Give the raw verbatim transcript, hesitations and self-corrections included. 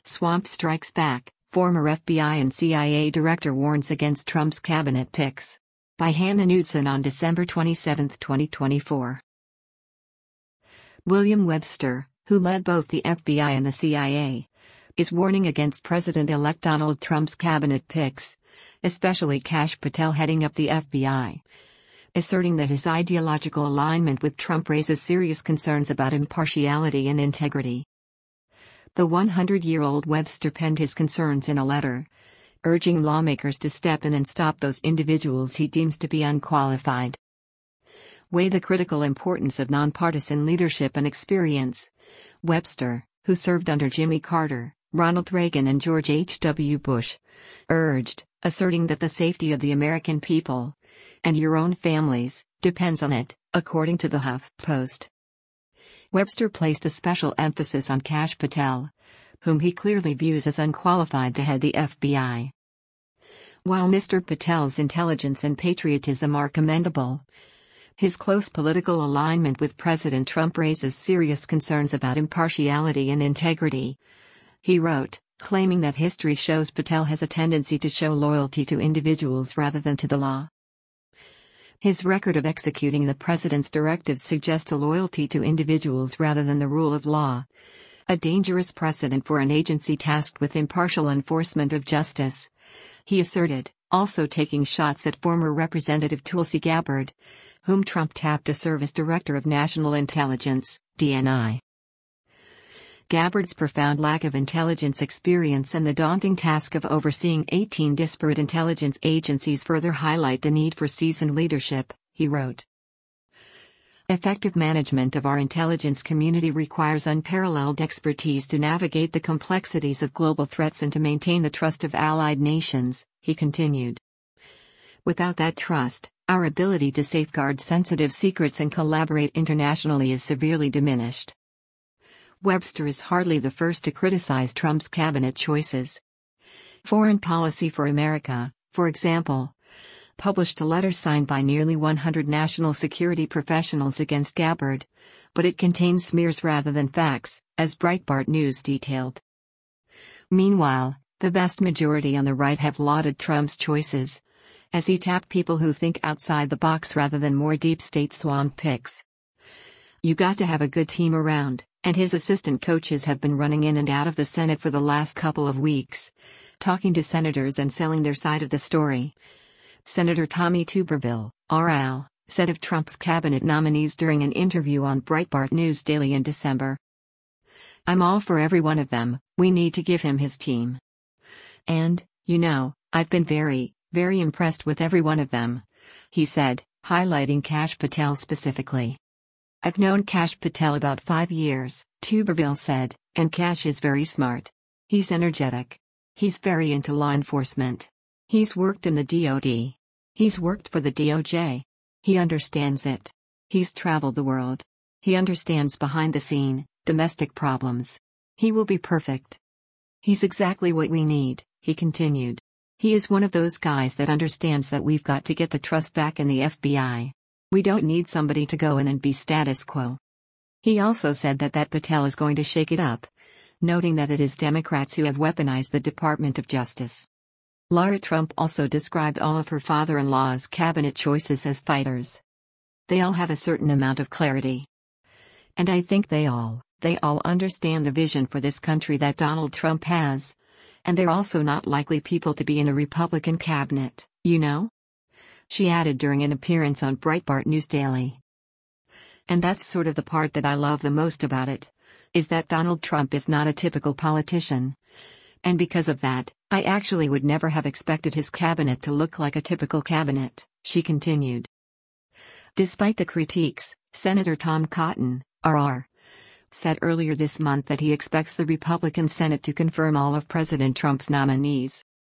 Swamp strikes back, former F B I and C I A director warns against Trump's cabinet picks. By Hannah Knudsen on December twenty-seventh, twenty twenty-four. William Webster, who led both the F B I and the C I A, is warning against President-elect Donald Trump's cabinet picks, especially Kash Patel heading up the F B I, asserting that his ideological alignment with Trump raises serious concerns about impartiality and integrity. The one hundred-year-old Webster penned his concerns in a letter, urging lawmakers to step in and stop those individuals he deems to be unqualified. Weigh the critical importance of nonpartisan leadership and experience, Webster, who served under Jimmy Carter, Ronald Reagan and George H W Bush, urged, asserting that the safety of the American people, and your own families, depends on it, according to the HuffPost. Webster placed a special emphasis on Kash Patel, whom he clearly views as unqualified to head the F B I. While Mister Patel's intelligence and patriotism are commendable, his close political alignment with President Trump raises serious concerns about impartiality and integrity, he wrote, claiming that history shows Patel has a tendency to show loyalty to individuals rather than to the law. His record of executing the president's directives suggests a loyalty to individuals rather than the rule of law, a dangerous precedent for an agency tasked with impartial enforcement of justice, he asserted, also taking shots at former Representative Tulsi Gabbard, whom Trump tapped to serve as Director of National Intelligence, D N I. Gabbard's profound lack of intelligence experience and the daunting task of overseeing eighteen disparate intelligence agencies further highlight the need for seasoned leadership, he wrote. Effective management of our intelligence community requires unparalleled expertise to navigate the complexities of global threats and to maintain the trust of allied nations, he continued. Without that trust, our ability to safeguard sensitive secrets and collaborate internationally is severely diminished. Webster is hardly the first to criticize Trump's cabinet choices. Foreign Policy for America, for example, published a letter signed by nearly one hundred national security professionals against Gabbard, but it contains smears rather than facts, as Breitbart News detailed. Meanwhile, the vast majority on the right have lauded Trump's choices, as he tapped people who think outside the box rather than more deep state swamp picks. You got to have a good team around, and his assistant coaches have been running in and out of the Senate for the last couple of weeks, talking to senators and selling their side of the story. Senator Tommy Tuberville, R L, said of Trump's cabinet nominees during an interview on Breitbart News Daily in December. I'm all for every one of them, we need to give him his team. And, you know, I've been very, very impressed with every one of them, he said, highlighting Kash Patel specifically. I've known Kash Patel about five years, Tuberville said, and Kash is very smart. He's energetic. He's very into law enforcement. He's worked in the D O D. He's worked for the D O J. He understands it. He's traveled the world. He understands behind the scene, domestic problems. He will be perfect. He's exactly what we need, he continued. He is one of those guys that understands that we've got to get the trust back in the F B I. We don't need somebody to go in and be status quo. He also said that that Patel is going to shake it up, noting that it is Democrats who have weaponized the Department of Justice. Lara Trump also described all of her father-in-law's cabinet choices as fighters. They all have a certain amount of clarity. And I think they all, they all understand the vision for this country that Donald Trump has. And they're also not likely people to be in a Republican cabinet, you know? She added during an appearance on Breitbart News Daily. And that's sort of the part that I love the most about it, is that Donald Trump is not a typical politician. And because of that, I actually would never have expected his cabinet to look like a typical cabinet, she continued. Despite the critiques, Senator Tom Cotton, R R, said earlier this month that he expects the Republican Senate to confirm all of President Trump's nominees.